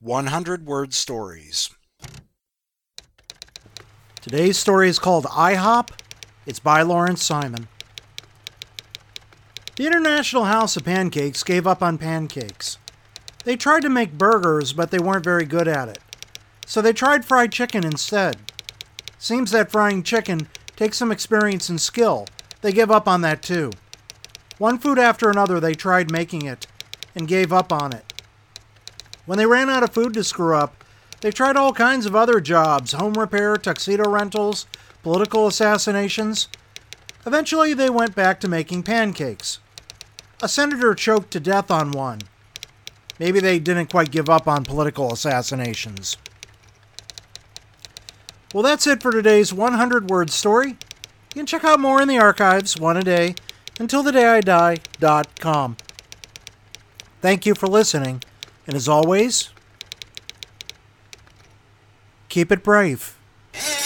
100-word stories. Today's story is called IHOP. It's by Lawrence Simon. The International House of Pancakes gave up on pancakes. They tried to make burgers, but they weren't very good at it. So they tried fried chicken instead. Seems that frying chicken takes some experience and skill. They give up on that too. One food after another they tried making it and gave up on it. When they ran out of food to screw up, they tried all kinds of other jobs: home repair, tuxedo rentals, political assassinations. Eventually they went back to making pancakes. A senator choked to death on one. Maybe they didn't quite give up on political assassinations. Well, that's it for today's 100-word story. You can check out more in the archives, one a day, untilthedayidie.com. Thank you for listening, and as always, keep it brave.